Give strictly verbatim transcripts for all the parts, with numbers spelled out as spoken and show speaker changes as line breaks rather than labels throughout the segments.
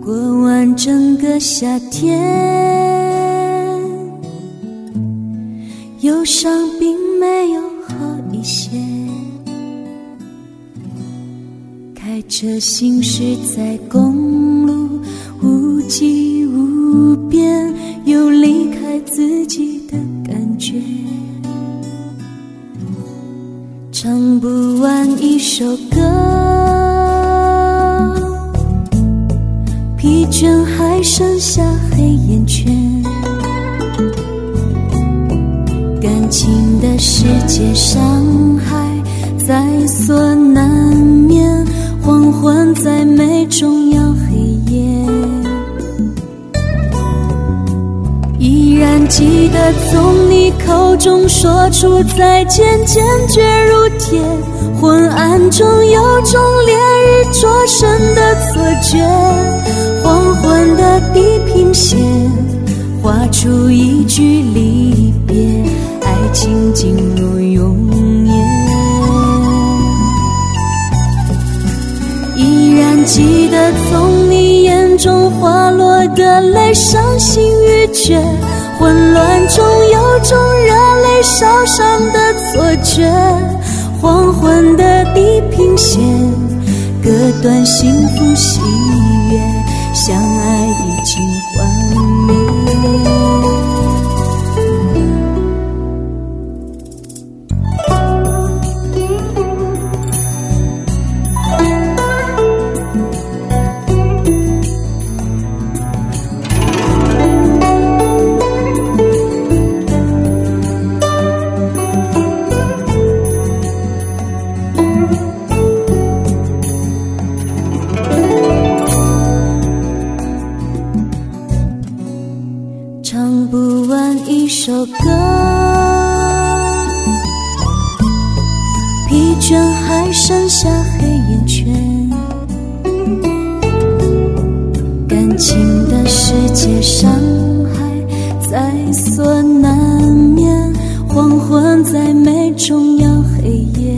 过完整个夏天，忧伤并没有好一些，开着行驶在公路，无际无边，有离开自己的感觉，唱不完一首歌，疲倦还剩下黑眼圈，感情的世界伤害在所难免，黄昏再美终要黑夜，依然记得从你口中说出再见，坚决如铁，昏暗中有种烈日灼身的错觉，黄昏的地平线画出一句离别，爱情进入永夜，依然记得从你眼中滑落的泪，伤心欲绝，混乱中有种热泪烧伤的错觉，黄昏的地平线割断幸福喜悦，相爱已经幻灭。唱不完一首歌，疲倦还剩下黑眼圈，感情的世界伤害在所难免，黄昏再美终要黑夜，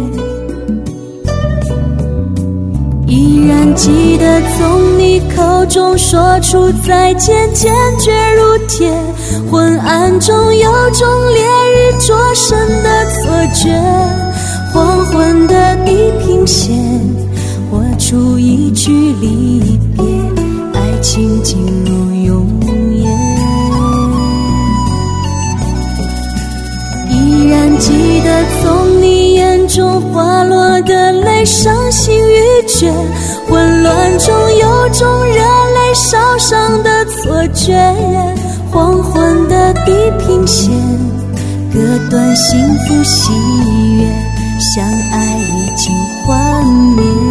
依然记得从你口中说出再见，坚决如铁，昏暗中有种烈日灼身的错觉，黄昏的地平线画出一句离别，爱情进入永夜，依然记得从你眼中滑落的泪，伤心欲绝，混乱中有种热泪烧伤的错觉，黄昏的地平线割断幸福喜悦，相爱已经幻灭。